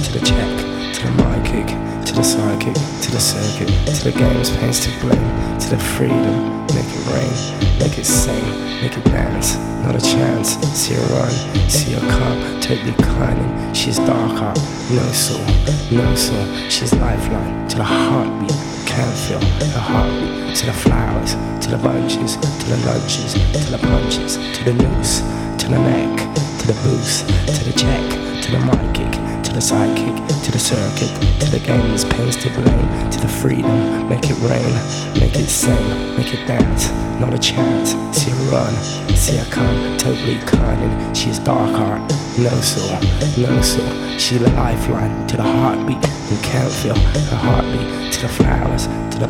to the check, to the mind kick, to the sidekick, to the circuit, to the games, pains to blame, to the freedom, make it rain, make it sing, make it dance, not a chance. See her run, see her come, totally climbing. She's dark heart, no soul, no soul. She's lifeline to the heartbeat, can't feel her heartbeat. To the flowers, to the bunches, to the lunches, to the punches, to the noose, to the neck, to the boost, to the check, to the mind kick, to the sidekick, to the circuit, to the games, pains to blame, to the freedom, make it rain, make it sing, make it dance, not a chance. See her run, see her come, totally cunning. She's dark heart, no soul, no soul. She's a lifeline to the heartbeat, you can't feel her heartbeat. To the flowers, to the